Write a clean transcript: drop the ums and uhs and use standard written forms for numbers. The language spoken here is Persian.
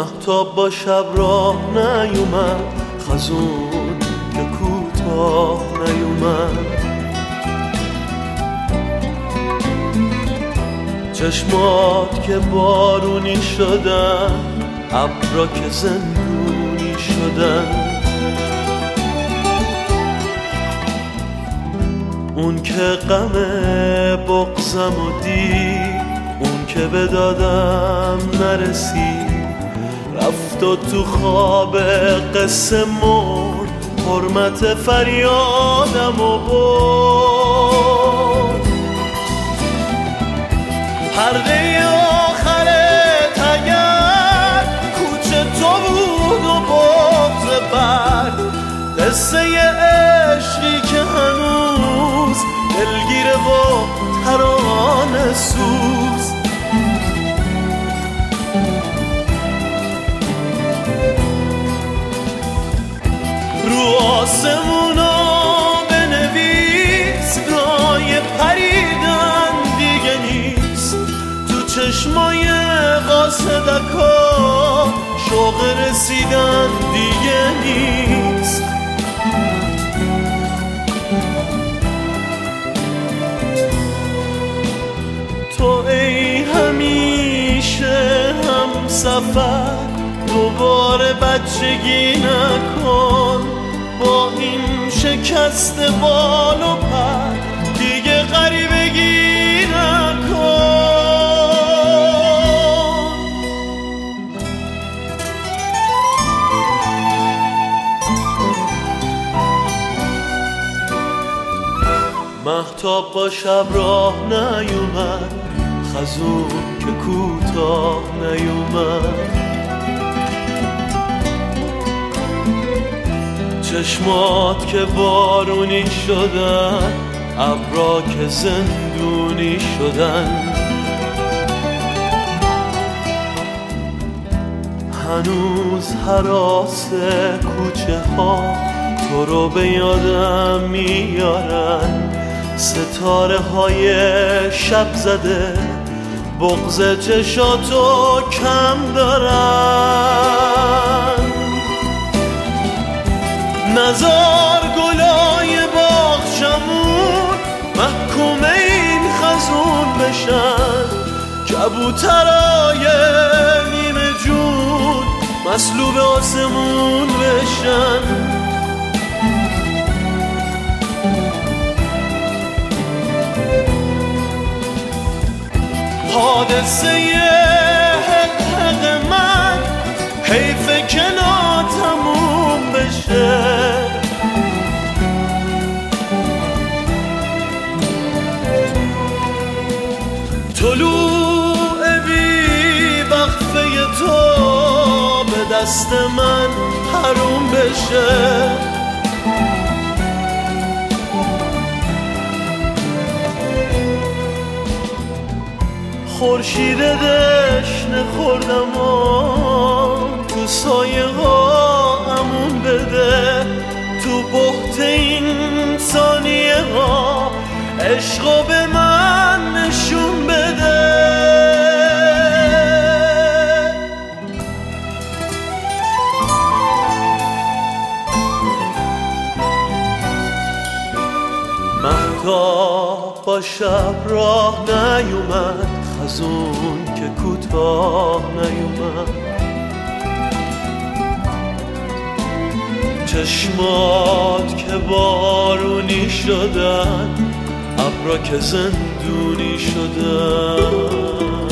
مهتاب با شب راه نیومد، خزون که کوتاه نیومد. چشمات که بارونی شدن، ابرا که زندونی شدن. اون که غم بغضم و دید، اون که به دادم نرسید، رفت و تو خواب قصه مرد، حرمت فریادم و برد. پرده آخرت اگر کوچه تو بود و بغض بر، قصه عشقی که هنوز دلگیره و ترانه سوز. رو آسمونا بنویس، رای پریدن دیگه نیست. تو چشمای قاصدکا شوق رسیدن دیگه نیست. تو ای همیشه هم سفر، دوباره بچگی نکن. با این شکست بال و پر دیگه غریبگی نکن. مهتاب با شب راه نیومد، خزون که کوتاه نیومد. چشمات که بارونی شدن، ابرا که زندونی شدن. هنوز هراس کوچه ها تو رو به یادم میارن. ستاره های شب زده بغض چشاتو کم دارن. نزار گلای باغچمون محکوم این خزون بشن. کبوترای نیمه جون مسلوب آسمون بشن. حادثه حق من حیف که ناتموم بشه. طلوع بی وقفه تو به دست من حروم بشه. خورشید دشنه خوردم و تو سایه ها امون بده. تو بحت این ثانیه ها عشقو به من نشون بده. مهتاب با شب راه نیومد، خزون که کوتاه نیومد. چشمات که بارونی شدن، ابرا که زندونی شدن.